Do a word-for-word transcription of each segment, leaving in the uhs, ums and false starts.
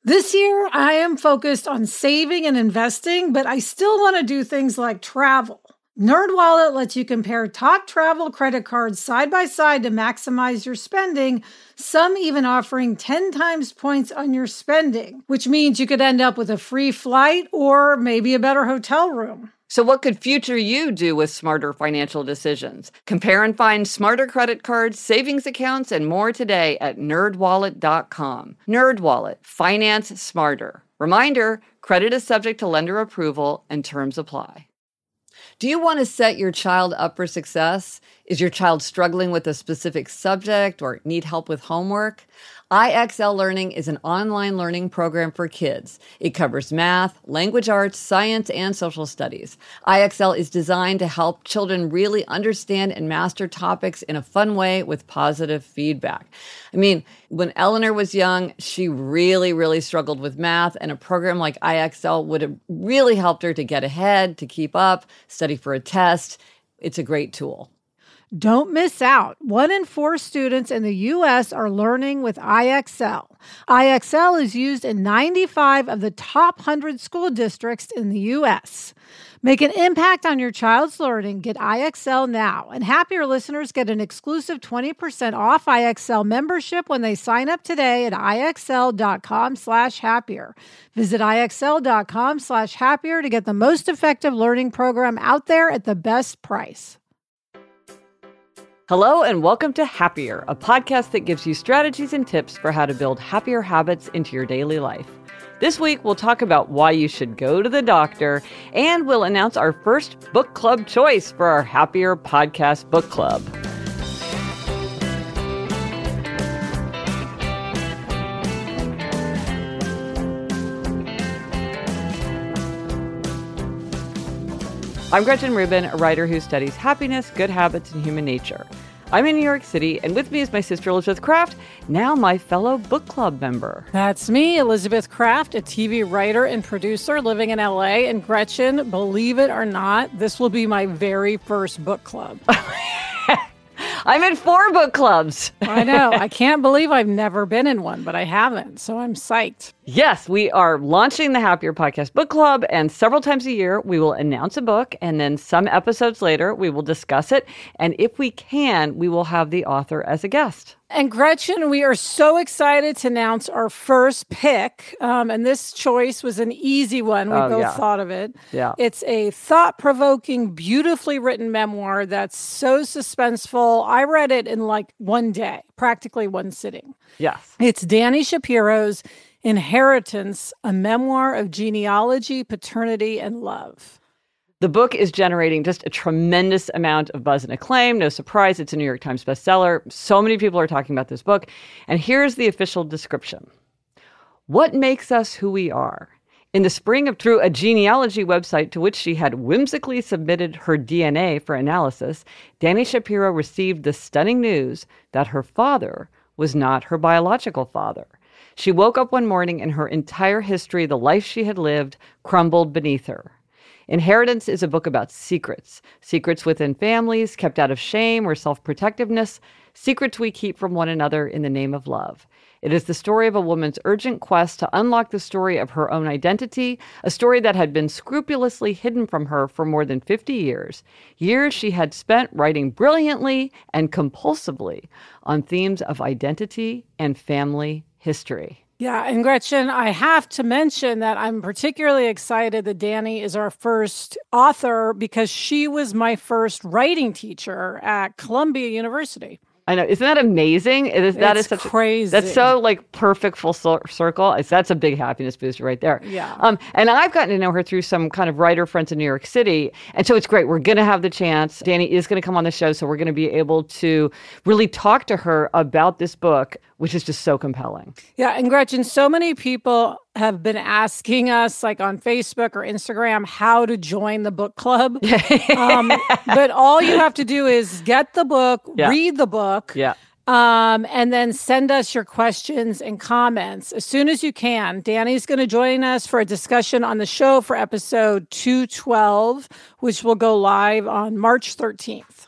This year, I am focused on saving and investing, but I still want to do things like travel. NerdWallet lets you compare top travel credit cards side by side to maximize your spending, some even offering ten times points on your spending, which means you could end up with a free flight or maybe a better hotel room. So what could future you do with smarter financial decisions? Compare and find smarter credit cards, savings accounts, and more today at nerd wallet dot com. NerdWallet, finance smarter. Reminder, credit is subject to lender approval and terms apply. Do you want to set your child up for success? Is your child struggling with a specific subject or need help with homework? I X L Learning is an online learning program for kids. It covers math, language arts, science, and social studies. I X L is designed to help children really understand and master topics in a fun way with positive feedback. I mean, when Eleanor was young, she really, really struggled with math, and a program like I X L would have really helped her to get ahead, to keep up, study for a test. It's a great tool. Don't miss out. One in four students in the U S are learning with I X L. I X L is used in ninety-five of the top one hundred school districts in the U S. Make an impact on your child's learning. Get I X L now. And Happier listeners get an exclusive twenty percent off I X L membership when they sign up today at IXL.com slash happier. Visit IXL.com slash happier to get the most effective learning program out there at the best price. Hello and welcome to Happier, a podcast that gives you strategies and tips for how to build happier habits into your daily life. This week, we'll talk about why you should go to the doctor, and we'll announce our first book club choice for our Happier Podcast Book Club. I'm Gretchen Rubin, a writer who studies happiness, good habits, and human nature. I'm in New York City, and with me is my sister Elizabeth Kraft, now my fellow book club member. That's me, Elizabeth Kraft, a T V writer and producer living in L A. And Gretchen, believe it or not, this will be my very first book club. I'm in four book clubs. I know. I can't believe I've never been in one, but I haven't, so I'm psyched. Yes, we are launching the Happier Podcast Book Club, and several times a year we will announce a book, and then some episodes later we will discuss it, and if we can, we will have the author as a guest. And Gretchen, we are so excited to announce our first pick. Um, and this choice was an easy one. We oh, both yeah. thought of it. Yeah. It's a thought-provoking, beautifully written memoir that's so suspenseful. I read it in like one day, practically one sitting. Yes. It's Dani Shapiro's Inheritance, a memoir of genealogy, paternity, and love. The book is generating just a tremendous amount of buzz and acclaim. No surprise, it's a New York Times bestseller. So many people are talking about this book. And here's the official description. What makes us who we are? In the spring of through a genealogy website to which she had whimsically submitted her D N A for analysis, Dani Shapiro received the stunning news that her father was not her biological father. She woke up one morning and her entire history, the life she had lived, crumbled beneath her. Inheritance is a book about secrets, secrets within families, kept out of shame or self-protectiveness, secrets we keep from one another in the name of love. It is the story of a woman's urgent quest to unlock the story of her own identity, a story that had been scrupulously hidden from her for more than fifty years, years she had spent writing brilliantly and compulsively on themes of identity and family history. Yeah, and Gretchen, I have to mention that I'm particularly excited that Dani is our first author because she was my first writing teacher at Columbia University. I know. Isn't that amazing? It is, that it's is such crazy. A, that's so like perfect full circle. It's, that's a big happiness booster right there. Yeah. Um, and I've gotten to know her through some kind of writer friends in New York City. And so it's great. We're going to have the chance. Dani is going to come on the show. So we're going to be able to really talk to her about this book, which is just so compelling. Yeah. And Gretchen, so many people have been asking us like on Facebook or Instagram how to join the book club. um, but all you have to do is get the book, yeah. read the book, yeah. um, and then send us your questions and comments as soon as you can. Dani's going to join us for a discussion on the show for episode two twelve, which will go live on March thirteenth.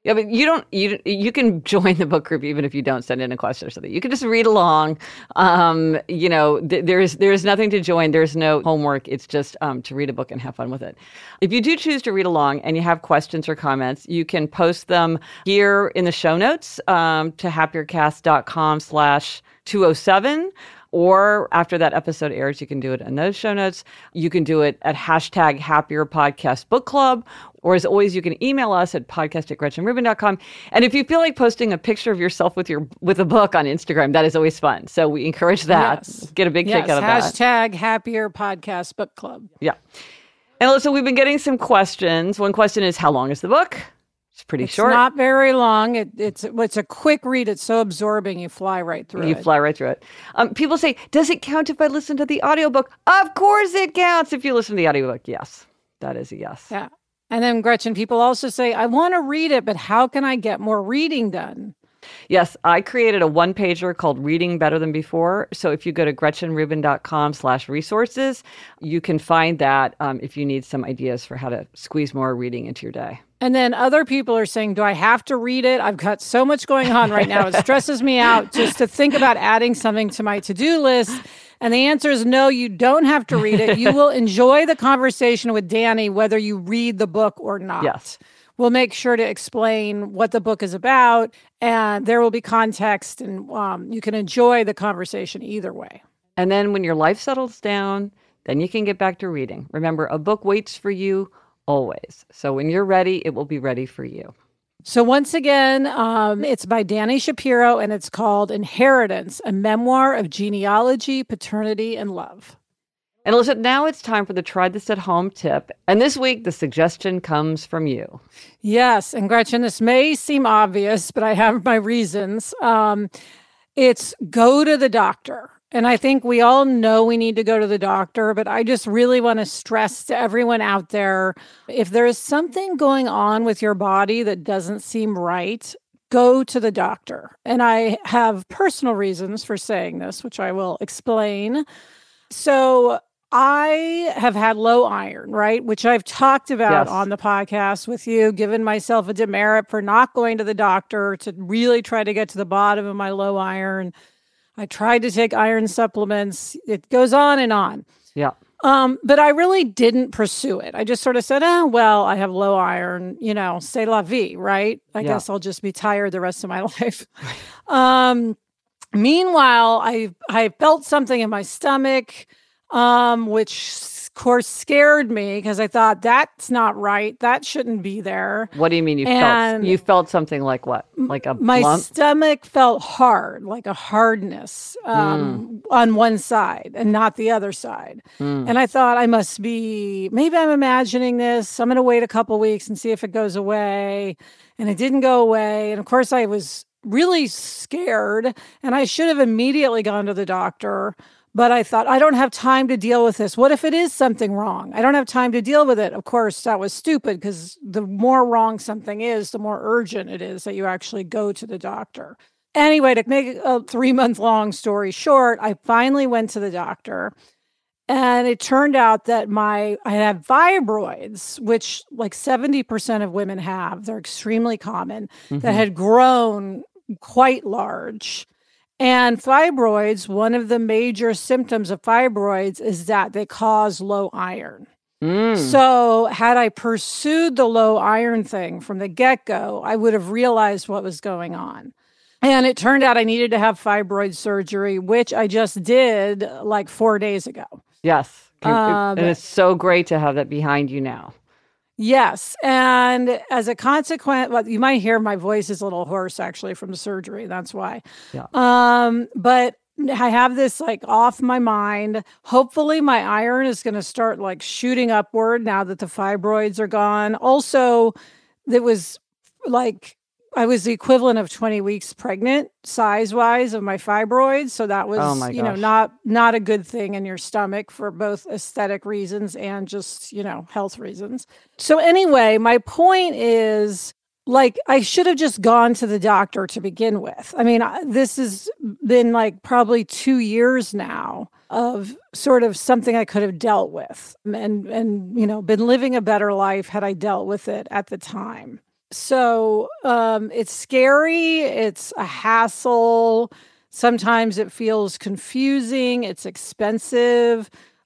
Yeah, but you don't. You you can join the book group even if you don't send in a question or something. You can just read along. Um, you know, th- there is there is nothing to join. There's no homework. It's just um, to read a book and have fun with it. If you do choose to read along and you have questions or comments, you can post them here in the show notes um, to happiercast.com slash 207. Or after that episode airs, you can do it in those show notes. You can do it at hashtag Happier Podcast Book Club. Or as always, you can email us at podcast at gretchen rubin dot com. And if you feel like posting a picture of yourself with your with a book on Instagram, that is always fun. So we encourage that. Yes. Get a big yes. kick out of hashtag that. Hashtag Happier Podcast Book Club. Yeah. And Alyssa, we've been getting some questions. One question is, how long is the book? It's pretty it's short. It's not very long. It, it's it's a quick read. It's so absorbing. You fly right through you it. You fly right through it. Um, people say, does it count if I listen to the audiobook? Of course it counts if you listen to the audiobook. Yes, that is a yes. Yeah. And then, Gretchen, people also say, I want to read it, but how can I get more reading done? Yes, I created a one-pager called Reading Better Than Before. So if you go to gretchenrubin.com slash resources, you can find that um, if you need some ideas for how to squeeze more reading into your day. And then other people are saying, do I have to read it? I've got so much going on right now. It stresses me out just to think about adding something to my to-do list. And the answer is no, you don't have to read it. You will enjoy the conversation with Danny, whether you read the book or not. Yes. We'll make sure to explain what the book is about, and there will be context, and um, you can enjoy the conversation either way. And then when your life settles down, then you can get back to reading. Remember, a book waits for you always. So when you're ready, it will be ready for you. So once again, um, it's by Dani Shapiro, and it's called Inheritance, a Memoir of Genealogy, Paternity, and Love. And Alyssa, now it's time for the Try This at Home tip. And this week, the suggestion comes from you. Yes. And Gretchen, this may seem obvious, but I have my reasons. Um, it's go to the doctor. And I think we all know we need to go to the doctor, but I just really want to stress to everyone out there, if there is something going on with your body that doesn't seem right, go to the doctor. And I have personal reasons for saying this, which I will explain. So I have had low iron, right? Which I've talked about yes. on the podcast with you, given myself a demerit for not going to the doctor to really try to get to the bottom of my low iron. I tried to take iron supplements. It goes on and on. Yeah. Um, but I really didn't pursue it. I just sort of said, oh, well, I have low iron, you know, c'est la vie, right? I yeah. guess I'll just be tired the rest of my life. um, meanwhile, I I felt something in my stomach, um, which of course scared me because I thought that's not right. That shouldn't be there. What do you mean you and felt? You felt something like what? Like a my lump? stomach felt hard, like a hardness um, mm. on one side and not the other side. Mm. And I thought I must be, maybe I'm imagining this. I'm going to wait a couple weeks and see if it goes away. And it didn't go away. And of course I was really scared and I should have immediately gone to the doctor. But I thought, I don't have time to deal with this. What if it is something wrong? I don't have time to deal with it. Of course, that was stupid because the more wrong something is, the more urgent it is that you actually go to the doctor. Anyway, to make a three-month-long story short, I finally went to the doctor. And it turned out that my I had fibroids, which like seventy percent of women have. They're extremely common, mm-hmm. that had grown quite large. And fibroids, one of the major symptoms of fibroids is that they cause low iron. Mm. So had I pursued the low iron thing from the get-go, I would have realized what was going on. And it turned out I needed to have fibroid surgery, which I just did like four days ago. Yes. Um, and it's so great to have that behind you now. Yes. And as a consequence, well, you might hear my voice is a little hoarse actually from the surgery. That's why. Yeah. Um, but I have this like off my mind. Hopefully my iron is going to start like shooting upward now that the fibroids are gone. Also, it was like, I was the equivalent of twenty weeks pregnant size-wise of my fibroids. So that was, oh my you know, gosh. not not a good thing in your stomach for both aesthetic reasons and just, you know, health reasons. So anyway, my point is, like, I should have just gone to the doctor to begin with. I mean, this has been like probably two years now of sort of something I could have dealt with and, and, you know, been living a better life had I dealt with it at the time. So um, it's scary. It's a hassle. Sometimes it feels confusing. It's expensive.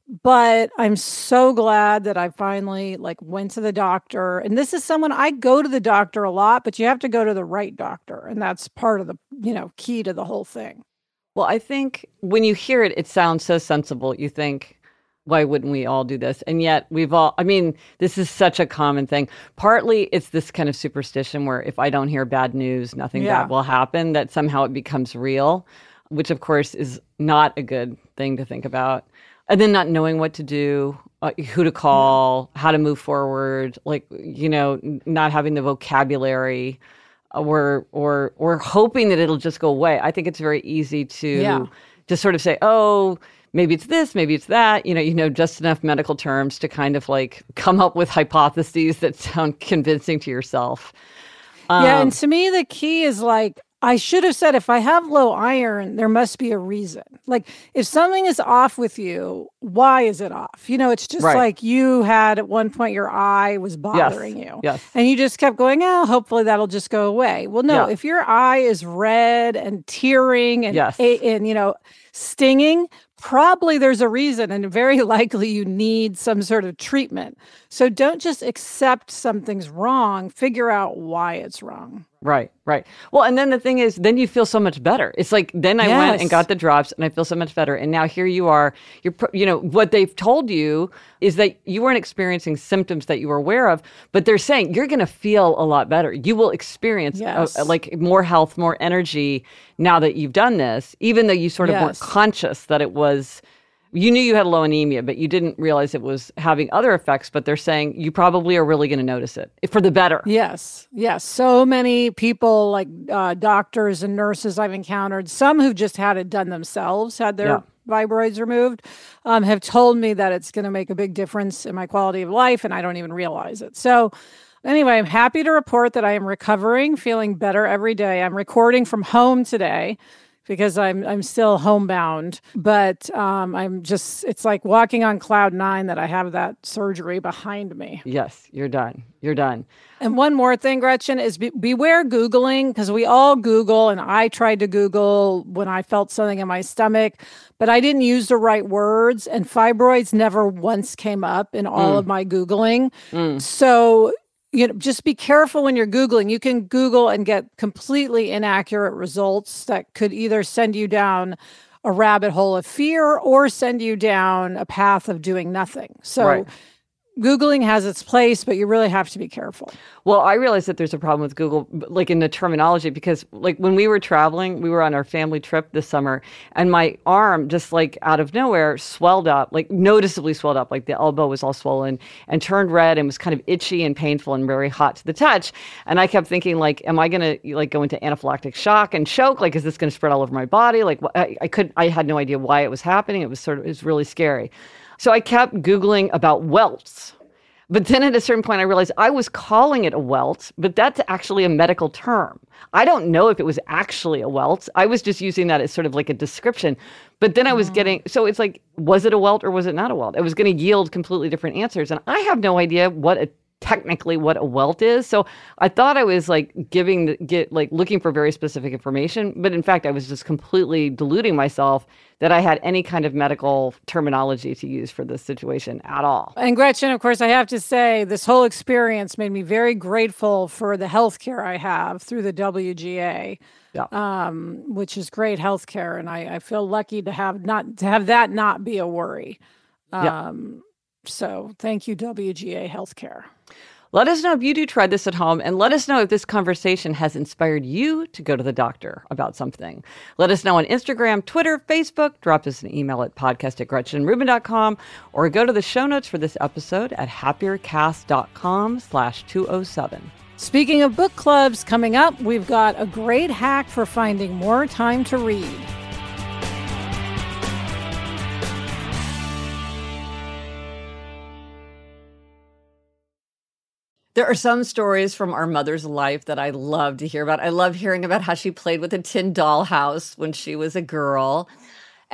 But I'm so glad that I finally like went to the doctor. And this is someone I go to the doctor a lot, but you have to go to the right doctor. And that's part of the, you know, key to the whole thing. Well, I think when you hear it, it sounds so sensible. You think, why wouldn't we all do this? And yet we've all, I mean, this is such a common thing. Partly it's this kind of superstition where if I don't hear bad news, nothing Yeah. bad will happen, that somehow it becomes real, which of course is not a good thing to think about. And then not knowing what to do, uh, who to call, how to move forward, like, you know, not having the vocabulary uh, or, or, or hoping that it'll just go away. I think it's very easy to Yeah. just sort of say, oh, maybe it's this, maybe it's that, you know, you know, just enough medical terms to kind of like come up with hypotheses that sound convincing to yourself. Um, Yeah. And to me, the key is like, I should have said, if I have low iron, there must be a reason. Like, if something is off with you, why is it off? You know, it's just Right. like you had at one point your eye was bothering you. Yes. And you just kept going, oh, hopefully that'll just go away. Well, no, Yeah. if your eye is red and tearing and, Yes. a- and, you know, stinging, probably there's a reason, and very likely you need some sort of treatment. So don't just accept something's wrong, figure out why it's wrong. Right, right. Well, and then the thing is, then you feel so much better. It's like, then I went and Yes. got the drops and I feel so much better. And now here you are, you're, pr- you know, what they've told you is that you weren't experiencing symptoms that you were aware of, but they're saying you're going to feel a lot better. You will experience Yes. a, a, like more health, more energy now that you've done this, even though you sort of weren't Yes. conscious that it was, you knew you had low anemia, but you didn't realize it was having other effects, but they're saying you probably are really going to notice it for the better. Yes, yes. So many people, like uh, doctors and nurses I've encountered, some who've just had it done themselves, had their Yeah. fibroids removed, um, have told me that it's going to make a big difference in my quality of life, and I don't even realize it. So anyway, I'm happy to report that I am recovering, feeling better every day. I'm recording from home today because I'm I'm still homebound, but um, I'm just, it's like walking on cloud nine that I have that surgery behind me. Yes, you're done. You're done. And one more thing, Gretchen, is be- beware Googling, because we all Google, and I tried to Google when I felt something in my stomach, but I didn't use the right words, and fibroids never once came up in all Mm. of my Googling. Mm. So, you know, just be careful when you're Googling. You can Google and get completely inaccurate results that could either send you down a rabbit hole of fear or send you down a path of doing nothing. So Right. Googling has its place, but you really have to be careful. Well, I realize that there's a problem with Google, like in the terminology, because like when we were traveling, we were on our family trip this summer, and my arm just like out of nowhere swelled up, like noticeably swelled up, like the elbow was all swollen and turned red and was kind of itchy and painful and very hot to the touch. And I kept thinking, like, am I going to like go into anaphylactic shock and choke? Like, is this going to spread all over my body? Like, I, I could, I had no idea why it was happening. It was sort of, it was really scary. So I kept Googling about welts. But then at a certain point, I realized I was calling it a welt, but that's actually a medical term. I don't know if it was actually a welt. I was just using that as sort of like a description. But then I was getting, so it's like, was it a welt or was it not a welt? It was going to yield completely different answers. And I have no idea what a technically what a welt is. So I thought I was like giving, the, get like looking for very specific information. But in fact, I was just completely deluding myself that I had any kind of medical terminology to use for this situation at all. And Gretchen, of course, I have to say, this whole experience made me very grateful for the healthcare I have through the W G A, Yeah. um, which is great healthcare, and I, I feel lucky to have not to have that not be a worry. Yeah. Um, so, thank you, W G A Healthcare. Let us know if you do try this at home, and let us know if this conversation has inspired you to go to the doctor about something. Let us know on Instagram, Twitter, Facebook. Drop us an email at podcast at gretchen rubin dot com, or go to the show notes for this episode at happiercast.com slash 207. Speaking of book clubs, coming up, we've got a great hack for finding more time to read. There are some stories from our mother's life that I love to hear about. I love hearing about how she played with a tin dollhouse when she was a girl.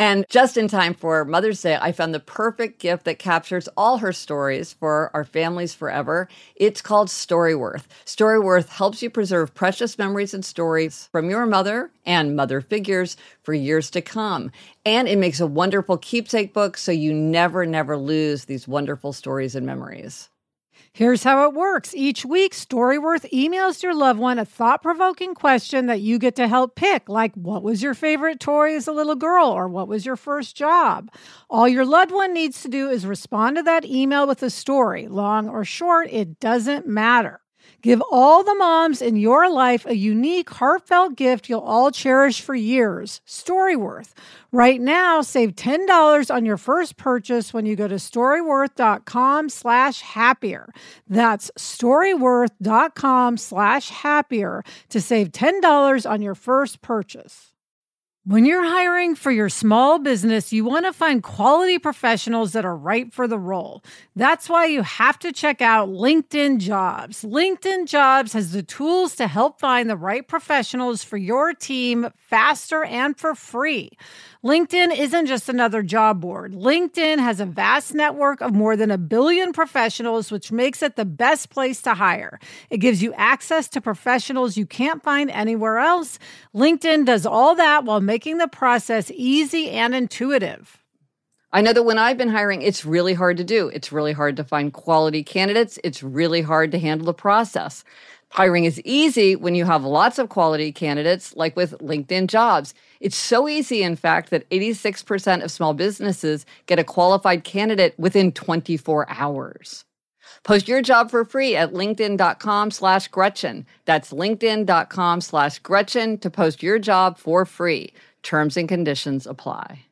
And just in time for Mother's Day, I found the perfect gift that captures all her stories for our families forever. It's called Storyworth. Storyworth helps you preserve precious memories and stories from your mother and mother figures for years to come. And it makes a wonderful keepsake book so you never, never lose these wonderful stories and memories. Here's how it works. Each week, Storyworth emails your loved one a thought-provoking question that you get to help pick, like what was your favorite toy as a little girl, or what was your first job? All your loved one needs to do is respond to that email with a story. Long or short, it doesn't matter. Give all the moms in your life a unique, heartfelt gift you'll all cherish for years. Storyworth. Right now, save ten dollars on your first purchase when you go to storyworth.com slash happier. That's storyworth.com slash happier to save ten dollars on your first purchase. When you're hiring for your small business, you want to find quality professionals that are right for the role. That's why you have to check out LinkedIn Jobs. LinkedIn Jobs has the tools to help find the right professionals for your team faster and for free. LinkedIn isn't just another job board. LinkedIn has a vast network of more than a billion professionals, which makes it the best place to hire. It gives you access to professionals you can't find anywhere else. LinkedIn does all that while making the process easy and intuitive. I know that when I've been hiring, it's really hard to do. It's really hard to find quality candidates. It's really hard to handle the process. Hiring is easy when you have lots of quality candidates, like with LinkedIn Jobs. It's so easy, in fact, that eighty-six percent of small businesses get a qualified candidate within twenty-four hours. Post your job for free at linkedin.com slash Gretchen. That's linkedin.com slash Gretchen to post your job for free. Terms and conditions apply.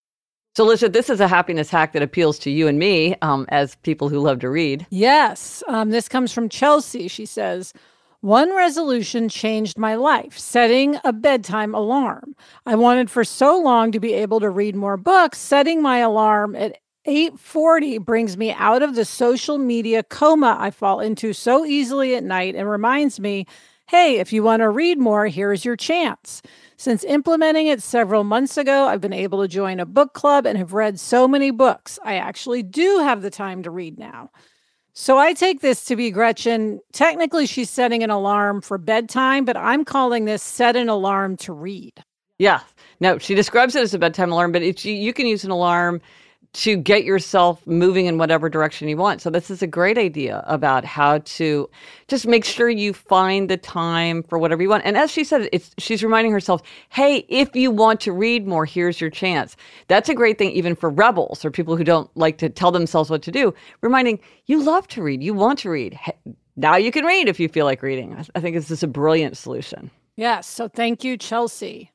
So, Alicia, this is a happiness hack that appeals to you and me um, as people who love to read. Yes. Um, this comes from Chelsea. She says, one resolution changed my life, setting a bedtime alarm. I wanted for so long to be able to read more books. Setting my alarm at eight forty brings me out of the social media coma I fall into so easily at night and reminds me, hey, if you want to read more, here's your chance. Since implementing it several months ago, I've been able to join a book club and have read so many books. I actually do have the time to read now. So I take this to be Gretchen. Technically, she's setting an alarm for bedtime, but I'm calling this set an alarm to read. Yeah. No, she describes it as a bedtime alarm, but it's, you, you can use an alarm to get yourself moving in whatever direction you want. So this is a great idea about how to just make sure you find the time for whatever you want. And as she said, it's she's reminding herself, hey, if you want to read more, here's your chance. That's a great thing even for rebels or people who don't like to tell themselves what to do. Reminding, you love to read, you want to read. Hey, now you can read if you feel like reading. I think this is a brilliant solution. Yes. So thank you, Chelsea.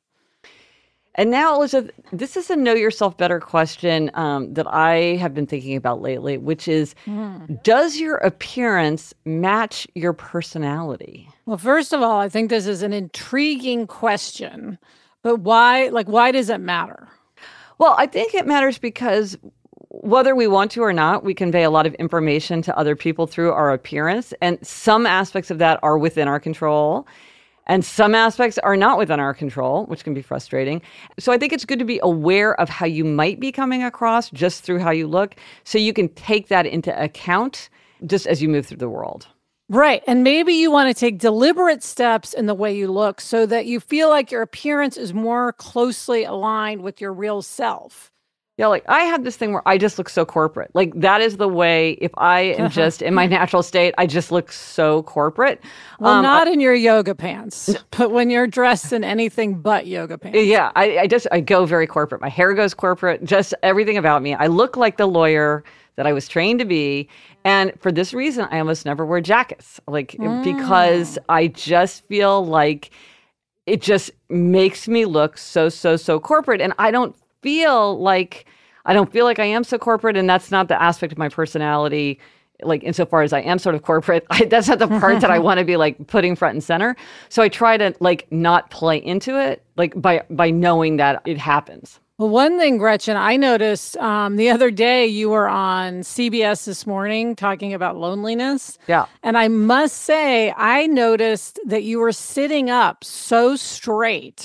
And now, Elizabeth, this is a know yourself better question um, that I have been thinking about lately, which is, mm. does your appearance match your personality? Well, first of all, I think this is an intriguing question, but why, like, why does it matter? Well, I think it matters because whether we want to or not, we convey a lot of information to other people through our appearance, and some aspects of that are within our control. And some aspects are not within our control, which can be frustrating. So I think it's good to be aware of how you might be coming across just through how you look, so you can take that into account just as you move through the world. Right. And maybe you want to take deliberate steps in the way you look so that you feel like your appearance is more closely aligned with your real self. Yeah, like I have this thing where I just look so corporate. Like that is the way, if I am just in my natural state, I just look so corporate. Well, um, not I, in your yoga pants, but when you're dressed in anything but yoga pants. Yeah, I, I just, I go very corporate. My hair goes corporate, just everything about me. I look like the lawyer that I was trained to be. And for this reason, I almost never wear jackets. Like, mm. because I just feel like it just makes me look so, so, so corporate. And I don't feel like I don't feel like I am so corporate, and that's not the aspect of my personality. Like insofar as I am sort of corporate, I, that's not the part that I want to be like putting front and center. So I try to like not play into it, like by by knowing that it happens. Well, one thing, Gretchen, I noticed um, the other day you were on C B S This Morning talking about loneliness. Yeah. And I must say, I noticed that you were sitting up so straight.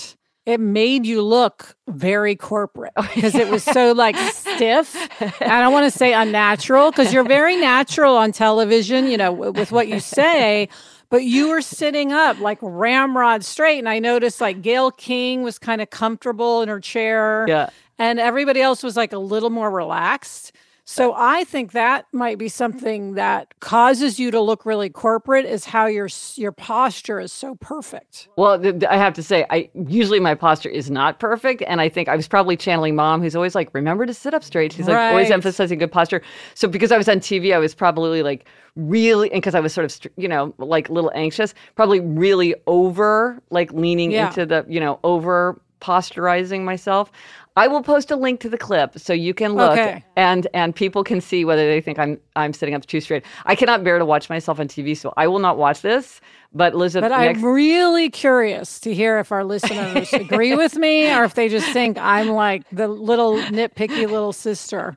it made you look very corporate because it was so like stiff. I don't want to say unnatural because you're very natural on television, you know, w- with what you say. But you were sitting up like ramrod straight. And I noticed like Gayle King was kind of comfortable in her chair. Yeah. And everybody else was like a little more relaxed. So I think that might be something that causes you to look really corporate is how your your posture is so perfect. Well, th- th- I have to say, I usually my posture is not perfect. And I think I was probably channeling Mom, who's always like, remember to sit up straight. She's like Right. always emphasizing good posture. So because I was on T V, I was probably like really, and because I was sort of, str- you know, like a little anxious, probably really over, like leaning Yeah. into the, you know, over posturizing myself. I will post a link to the clip so you can look Okay. and and people can see whether they think I'm I'm sitting up too straight. I cannot bear to watch myself on T V, so I will not watch this. But Elizabeth, But next, I'm really curious to hear if our listeners agree with me or if they just think I'm like the little nitpicky little sister.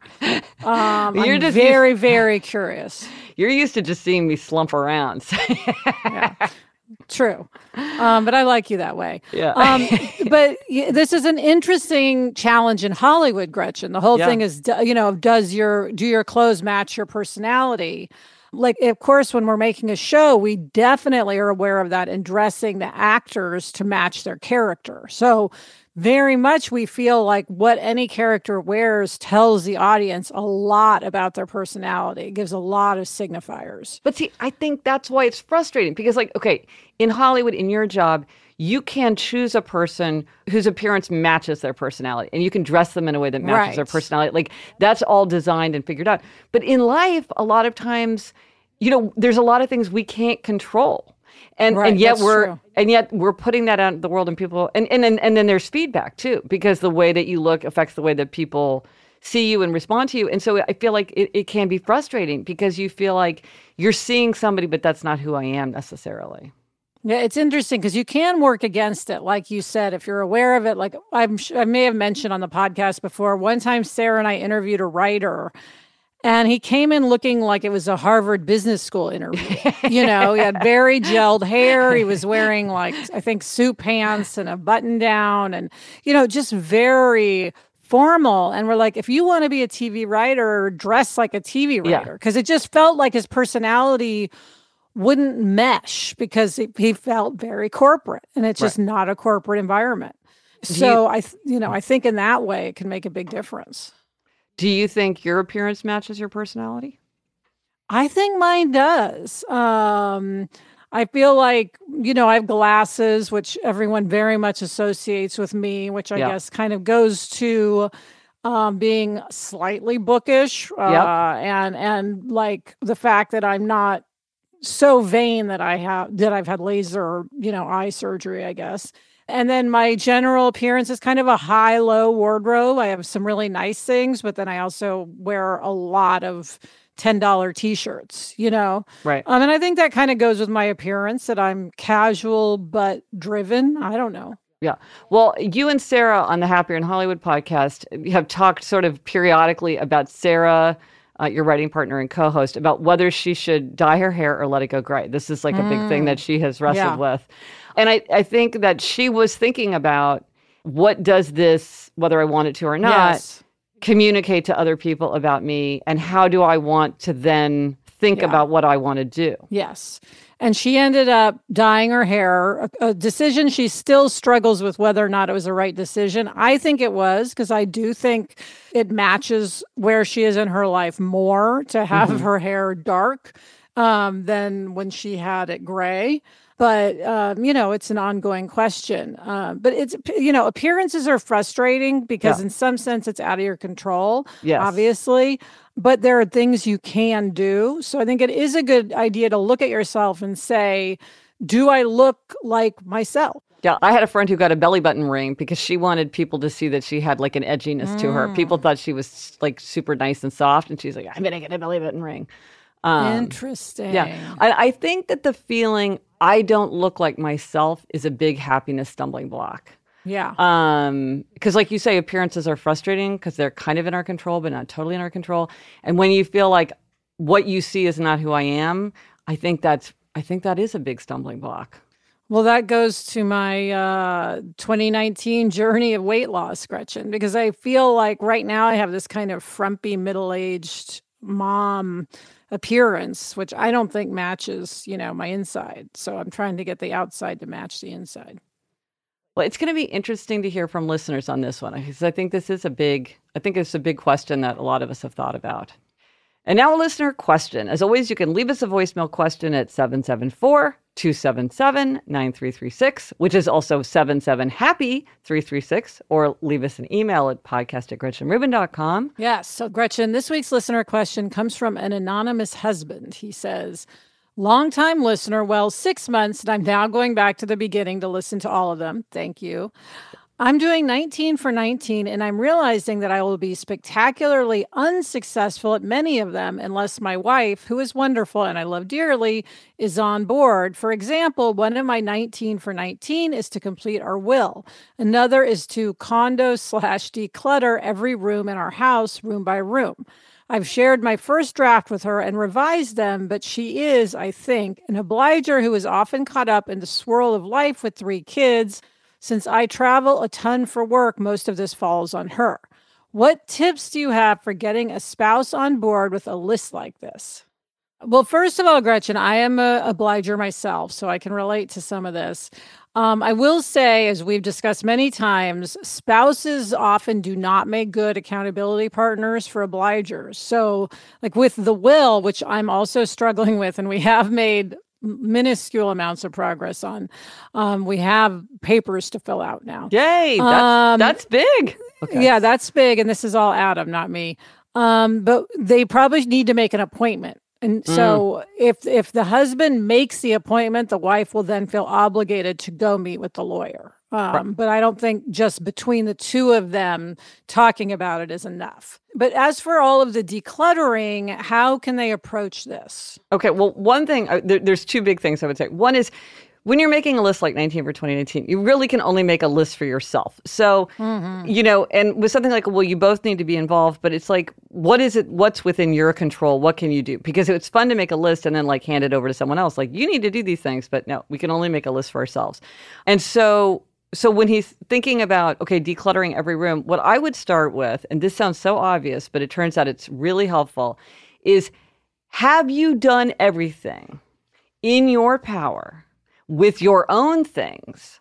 Um, You're I'm just very, very curious. you're used to just seeing me slump around. Yeah. True. Um, but I like you that way. Yeah. Um, but y- this is an interesting challenge in Hollywood, Gretchen. The whole Yeah. thing is, do- you know, does your, do your clothes match your personality? Like, of course, when we're making a show, we definitely are aware of that and dressing the actors to match their character. So very much we feel like what any character wears tells the audience a lot about their personality. It gives a lot of signifiers. But see, I think that's why it's frustrating because, like, okay, in Hollywood, in your job, you can choose a person whose appearance matches their personality and you can dress them in a way that matches Right. their personality. Like, that's all designed and figured out. But in life, a lot of times, you know, there's a lot of things we can't control. And Right, and yet that's we're true. and yet we're putting that out in the world and people and, and and and then there's feedback too, because the way that you look affects the way that people see you and respond to you. And so I feel like it, it can be frustrating because you feel like you're seeing somebody, but that's not who I am necessarily. Yeah, it's interesting because you can work against it, like you said, if you're aware of it. Like I'm, sh- I may have mentioned on the podcast before. One time, Sarah and I interviewed a writer, and he came in looking like it was a Harvard Business School interview. You know, he had very gelled hair. He was wearing like I think suit pants and a button down, and you know, just very formal. And we're like, if you want to be a T V writer, dress like a T V Yeah. writer, because it just felt like his personality wouldn't mesh because he, he felt very corporate and it's just not a corporate environment. So I, th- you know, I think in that way it can make a big difference. Do you think your appearance matches your personality? I think mine does. Um, I feel like, you know, I have glasses, which everyone very much associates with me, which I Yeah. guess kind of goes to um, being slightly bookish uh, Yep. and and like the fact that I'm not so vain that I have that I've had laser, you know, eye surgery, I guess. And then my general appearance is kind of a high-low wardrobe. I have some really nice things, but then I also wear a lot of ten dollar t-shirts, you know? Right. Um, and I think that kind of goes with my appearance, that I'm casual but driven. I don't know. Yeah. Well, you and Sarah on the Happier in Hollywood podcast have talked sort of periodically about Sarah, uh, your writing partner and co-host, about whether she should dye her hair or let it go gray. This is like a big thing that she has wrestled Yeah. with. And I, I think that she was thinking about what does this, whether I want it to or not, Yes. communicate to other people about me, and how do I want to then think Yeah. about what I want to do? Yes. And she ended up dyeing her hair, a, a decision she still struggles with whether or not it was the right decision. I think it was, because I do think it matches where she is in her life more to have Mm-hmm. her hair dark um, than when she had it gray. But, um, you know, it's an ongoing question. Uh, but it's, you know, appearances are frustrating because Yeah. in some sense it's out of your control, Yes. obviously. But there are things you can do. So I think it is a good idea to look at yourself and say, do I look like myself? Yeah, I had a friend who got a belly button ring because she wanted people to see that she had like an edginess to her. People thought she was like super nice and soft, and she's like, I'm gonna get a belly button ring. Um, Interesting. yeah, I, I think that the feeling I don't look like myself is a big happiness stumbling block. Yeah. Um, because like you say, appearances are frustrating because they're kind of in our control, but not totally in our control. And when you feel like what you see is not who I am, I think that's I think that is a big stumbling block. Well, that goes to my uh, twenty nineteen journey of weight loss, Gretchen, because I feel like right now I have this kind of frumpy, middle-aged mom appearance, which I don't think matches, you know, my inside. So I'm trying to get the outside to match the inside. Well, it's going to be interesting to hear from listeners on this one, because I think this is a big, I think it's a big question that a lot of us have thought about. And now a listener question. As always, you can leave us a voicemail question at seven seven four, two seven seven, nine three three six, which is also seven seven happy three three six, or leave us an email at podcast at gretchen rubin dot com. Yes. So, Gretchen, this week's listener question comes from an anonymous husband. He says, longtime listener, well, six months, and I'm now going back to the beginning to listen to all of them. Thank you. I'm doing nineteen for nineteen, and I'm realizing that I will be spectacularly unsuccessful at many of them unless my wife, who is wonderful and I love dearly, is on board. For example, one of my nineteen for nineteen is to complete our will. Another is to condo slash declutter every room in our house, room by room. I've shared my first draft with her and revised them, but she is, I think, an obliger who is often caught up in the swirl of life with three kids. Since I travel a ton for work, most of this falls on her. What tips do you have for getting a spouse on board with a list like this? Well, first of all, Gretchen, I am a obliger myself, so I can relate to some of this. Um, I will say, as we've discussed many times, spouses often do not make good accountability partners for obligers. So, like with the will, which I'm also struggling with, and we have made minuscule amounts of progress on. Um, we have papers to fill out now. Yay! That's, um, that's big. Okay. Yeah, that's big. And this is all Adam, not me. Um, but they probably need to make an appointment. And so mm. if if the husband makes the appointment, the wife will then feel obligated to go meet with the lawyer. Um, right. But I don't think just between the two of them talking about it is enough. But as for all of the decluttering, how can they approach this? Okay, well, one thing, uh, there, there's two big things I would say. One is, when you're making a list like nineteen for twenty nineteen, you really can only make a list for yourself. So, mm-hmm. you know, and with something like, well, you both need to be involved, but it's like, what is it, what's within your control? What can you do? Because it's fun to make a list and then like hand it over to someone else. Like, you need to do these things, but no, we can only make a list for ourselves. And so, so when he's thinking about, okay, decluttering every room, what I would start with, and this sounds so obvious, but it turns out it's really helpful, is have you done everything in your power with your own things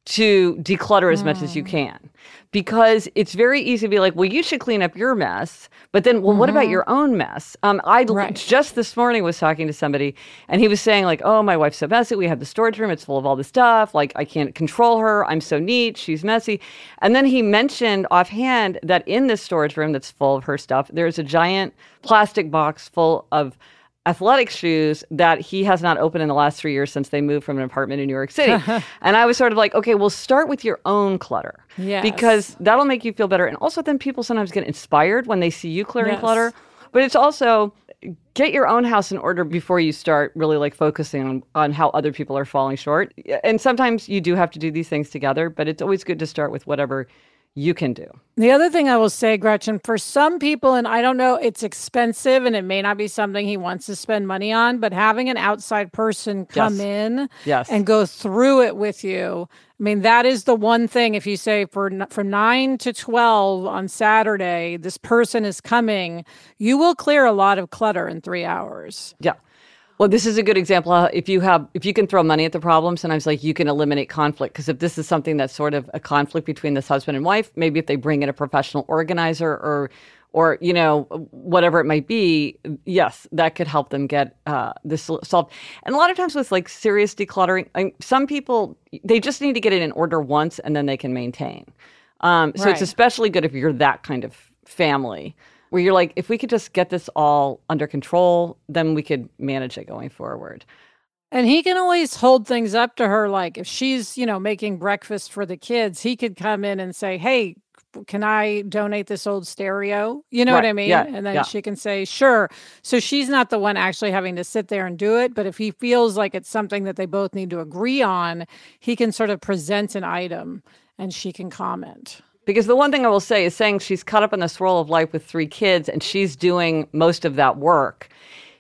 to declutter as mm. much as you can? Because it's very easy to be like, well, you should clean up your mess. But then, well, mm-hmm. what about your own mess? Um, I right. just this morning was talking to somebody, and he was saying like, oh, my wife's so messy. We have the storage room. It's full of all this stuff. Like, I can't control her. I'm so neat. She's messy. And then he mentioned offhand that in this storage room that's full of her stuff, there's a giant plastic box full of athletic shoes that he has not opened in the last three years since they moved from an apartment in New York City. And I was sort of like, okay, well, start with your own clutter. Yes. Because that'll make you feel better. And also then people sometimes get inspired when they see you clearing yes. clutter. But it's also get your own house in order before you start really like focusing on, on how other people are falling short. And sometimes you do have to do these things together, but it's always good to start with whatever you can do. The other thing I will say, Gretchen, for some people, and I don't know, it's expensive and it may not be something he wants to spend money on, but having an outside person come yes. in yes. and go through it with you, I mean, that is the one thing. If you say for from nine to twelve on Saturday, this person is coming, you will clear a lot of clutter in three hours. Yeah. Well, this is a good example. If you have, if you can throw money at the problem, sometimes like you can eliminate conflict. Because if this is something that's sort of a conflict between this husband and wife, maybe if they bring in a professional organizer or, or you know, whatever it might be, yes, that could help them get uh, this solved. And a lot of times with like serious decluttering, I mean, some people, they just need to get it in order once and then they can maintain. Um, so right. it's especially good if you're that kind of family, where you're like, if we could just get this all under control, then we could manage it going forward. And he can always hold things up to her. Like if she's, you know, making breakfast for the kids, he could come in and say, hey, can I donate this old stereo? You know right. what I mean? Yeah. And then yeah. she can say, sure. So she's not the one actually having to sit there and do it. But if he feels like it's something that they both need to agree on, he can sort of present an item and she can comment. Because the one thing I will say is saying she's caught up in the swirl of life with three kids and she's doing most of that work.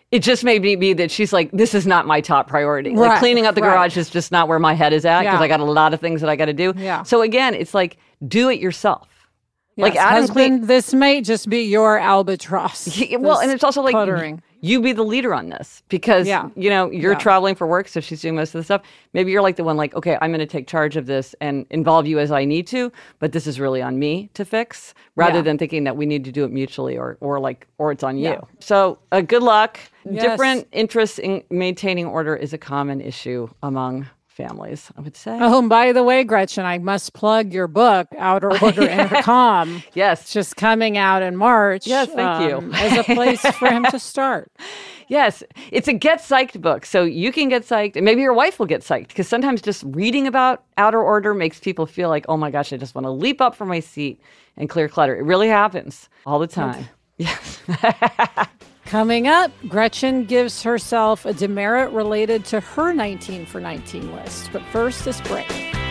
It just made me be that she's like, this is not my top priority. Right, Like cleaning out the right. garage is just not where my head is at because Yeah. I got a lot of things that I got to do. Yeah. So again, it's like, do it yourself. Yes, Like Adam husband, clean. this may just be your albatross. Yeah, well, this and it's also like cluttering. you be the leader on this because Yeah. you know you're Yeah. traveling for work, so she's doing most of the stuff. Maybe you're like the one like, okay, I'm going to take charge of this and involve you as I need to, but this is really on me to fix, rather Yeah. than thinking that we need to do it mutually or or like or it's on you. Yeah. So uh, good luck. Yes. Different interests in maintaining order is a common issue among families, I would say. Oh, and by the way, Gretchen, I must plug your book, Outer Order Intercom. Yes. It's just coming out in March. Yes, thank you. um, as a place for him to start. Yes, it's a get psyched book. So you can get psyched, and maybe your wife will get psyched because sometimes just reading about outer order makes people feel like, oh my gosh, I just want to leap up from my seat and clear clutter. It really happens all the time. Yes. Coming up, Gretchen gives herself a demerit related to her nineteen for nineteen list. But first, this break.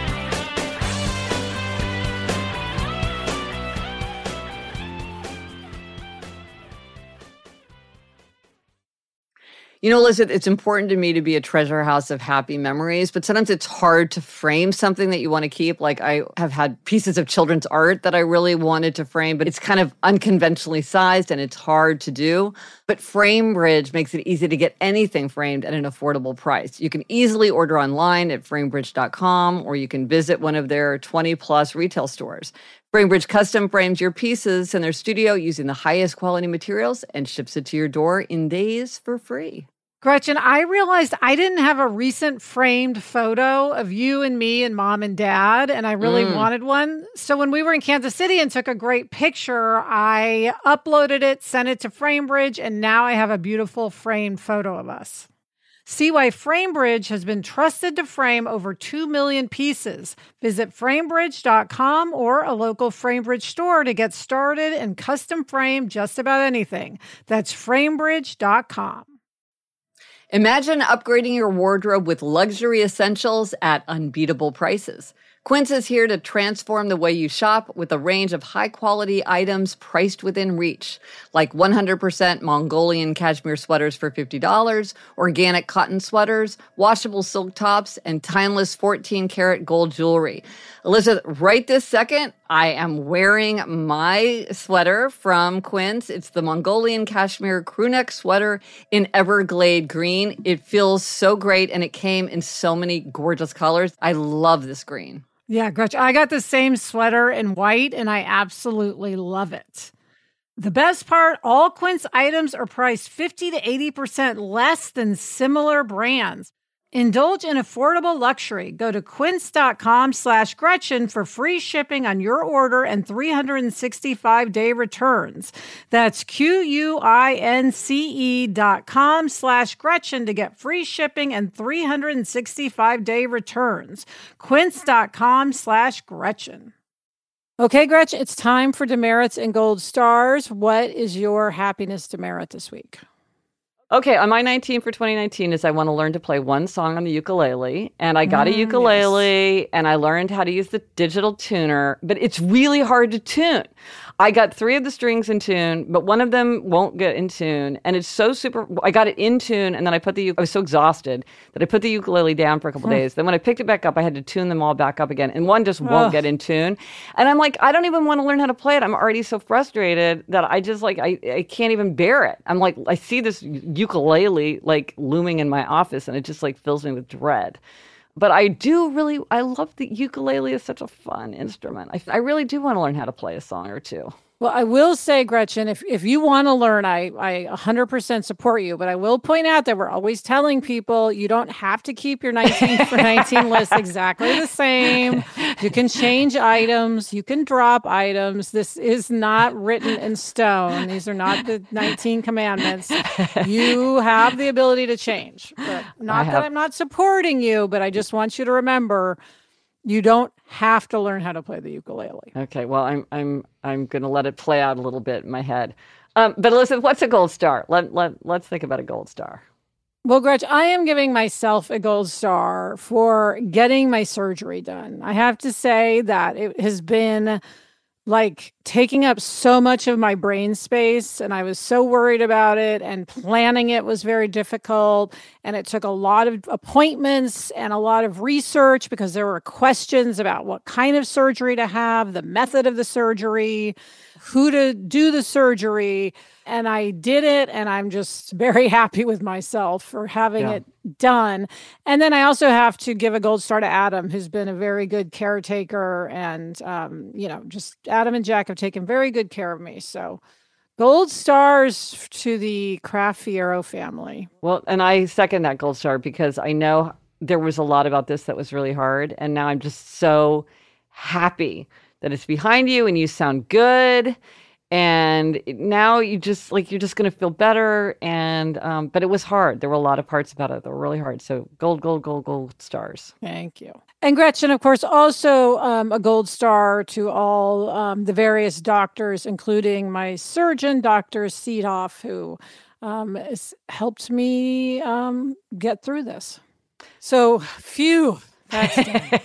You know, Elizabeth, it's important to me to be a treasure house of happy memories, but sometimes it's hard to frame something that you want to keep. Like I have had pieces of children's art that I really wanted to frame, but it's kind of unconventionally sized and it's hard to do. But FrameBridge makes it easy to get anything framed at an affordable price. You can easily order online at framebridge dot com, or you can visit one of their twenty plus retail stores. FrameBridge custom frames your pieces in their studio using the highest quality materials and ships it to your door in days for free. Gretchen, I realized I didn't have a recent framed photo of you and me and mom and dad, and I really Mm. wanted one. So when we were in Kansas City and took a great picture, I uploaded it, sent it to FrameBridge, and now I have a beautiful framed photo of us. See why FrameBridge has been trusted to frame over two million pieces. Visit framebridge dot com or a local FrameBridge store to get started and custom frame just about anything. That's framebridge dot com. Imagine upgrading your wardrobe with luxury essentials at unbeatable prices. Quince is here to transform the way you shop with a range of high-quality items priced within reach, like one hundred percent Mongolian cashmere sweaters for fifty dollars, organic cotton sweaters, washable silk tops, and timeless fourteen karat gold jewelry. Elizabeth, right this second, I am wearing my sweater from Quince. It's the Mongolian cashmere crewneck sweater in Everglade green. It feels so great, and it came in so many gorgeous colors. I love this green. Yeah, Gretchen, I got the same sweater in white, and I absolutely love it. The best part, all Quince items are priced fifty to eighty percent less than similar brands. Indulge in affordable luxury. Go to quince.com slash Gretchen for free shipping on your order and three hundred sixty-five day returns. That's Q-U-I-N-C-E dot com slash Gretchen to get free shipping and three hundred sixty-five day returns. Quince.com slash Gretchen. Okay, Gretchen, it's time for demerits and gold stars. What is your happiness demerit this week? Okay, on my nineteen for twenty nineteen is I want to learn to play one song on the ukulele. And I got a Mm, ukulele yes. and I learned how to use the digital tuner, but it's really hard to tune. I got three of the strings in tune, but one of them won't get in tune. And it's so super, I got it in tune and then I put the, I was so exhausted that I put the ukulele down for a couple days. Then when I picked it back up, I had to tune them all back up again. And one just won't Ugh. get in tune. And I'm like, I don't even want to learn how to play it. I'm already so frustrated that I just like, I, I can't even bear it. I'm like, I see this ukulele like looming in my office and it just like fills me with dread. But I do really, I love the ukulele. Is such a fun instrument. I, I really do want to learn how to play a song or two. Well, I will say, Gretchen, if, if you want to learn, I, I one hundred percent support you. But I will point out that we're always telling people you don't have to keep your nineteen for nineteen list exactly the same. You can change items. You can drop items. This is not written in stone. These are not the nineteen commandments. You have the ability to change. But not that I'm not supporting you, but I just want you to remember you don't have to learn how to play the ukulele. Okay, well, I'm I'm I'm going to let it play out a little bit in my head. Um, but Elizabeth, what's a gold star? Let let let's think about a gold star. Well, Gretchen, I am giving myself a gold star for getting my surgery done. I have to say that it has been like taking up so much of my brain space, and I was so worried about it, and planning it was very difficult, and it took a lot of appointments and a lot of research because there were questions about what kind of surgery to have, the method of the surgery, who to do the surgery. And I did it, and I'm just very happy with myself for having Yeah. it done. And then I also have to give a gold star to Adam, who's been a very good caretaker. And, um, you know, just Adam and Jack have taken very good care of me. So gold stars to the Craft Fiero family. Well, and I second that gold star because I know there was a lot about this that was really hard. And now I'm just so happy that it's behind you and you sound good. And now you just like, you're just going to feel better. And, um, but it was hard. There were a lot of parts about it that were really hard. So gold, gold, gold, gold stars. Thank you. And Gretchen, of course, also um, a gold star to all um, the various doctors, including my surgeon, Doctor Seedhoff, who um, has helped me um, get through this. So, phew, that's done.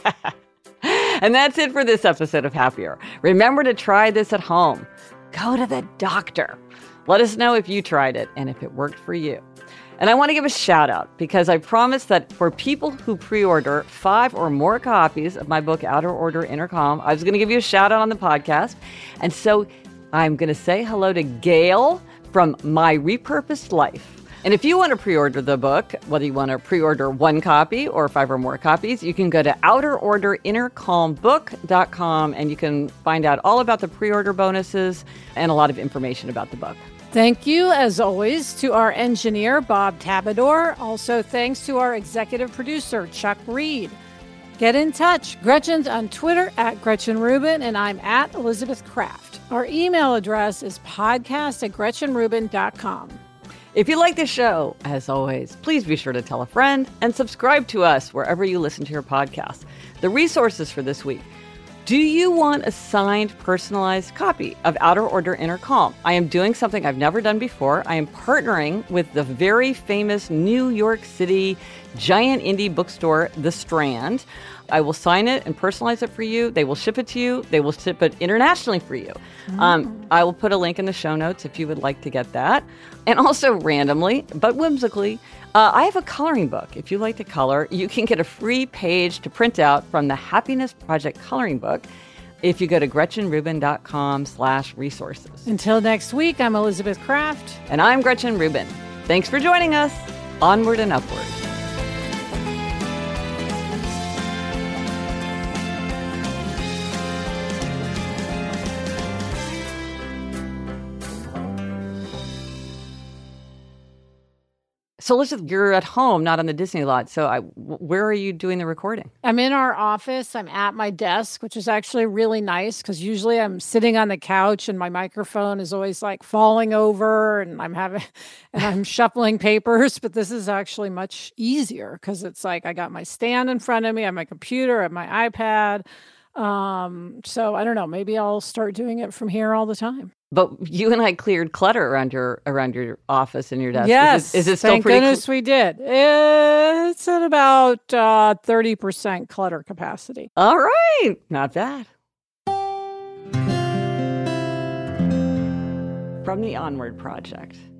And that's it for this episode of Happier. Remember to try this at home. Go to the doctor. Let us know if you tried it and if it worked for you. And I want to give a shout out because I promised that for people who pre-order five or more copies of my book, Outer Order, Inner Calm, I was going to give you a shout out on the podcast. And so I'm going to say hello to Gail from My Repurposed Life. And if you want to pre-order the book, whether you want to pre-order one copy or five or more copies, you can go to outer order inner calm book dot com and you can find out all about the pre-order bonuses and a lot of information about the book. Thank you, as always, to our engineer, Bob Tabador. Also, thanks to our executive producer, Chuck Reed. Get in touch. Gretchen's on Twitter at Gretchen Rubin, and I'm at Elizabeth Kraft. Our email address is podcast at gretchen rubin dot com. If you like the show, as always, please be sure to tell a friend and subscribe to us wherever you listen to your podcast. The resources for this week. Do you want a signed, personalized copy of Outer Order, Inner Calm? I am doing something I've never done before. I am partnering with the very famous New York City giant indie bookstore, The Strand. I will sign it and personalize it for you. They will ship it to you. They will ship it internationally for you. Mm-hmm. Um, I will put a link in the show notes if you would like to get that. And also randomly, but whimsically, uh, I have a coloring book. If you like to color, you can get a free page to print out from the Happiness Project coloring book if you go to gretchen rubin dot com slash resources. Until next week, I'm Elizabeth Kraft. And I'm Gretchen Rubin. Thanks for joining us. Onward and upward. So Elizabeth, you're at home, not on the Disney lot. So I, where are you doing the recording? I'm in our office. I'm at my desk, which is actually really nice because usually I'm sitting on the couch and my microphone is always like falling over and I'm having, and I'm shuffling papers. But this is actually much easier because it's like I got my stand in front of me, I have my computer, I have my iPad. Um, so I don't know, maybe I'll start doing it from here all the time. But you and I cleared clutter around your around your office and your desk. Yes, is it, is it still thank pretty? goodness cl- we did. It's at about uh, thirty percent clutter capacity. All right, not bad. From the Onward Project.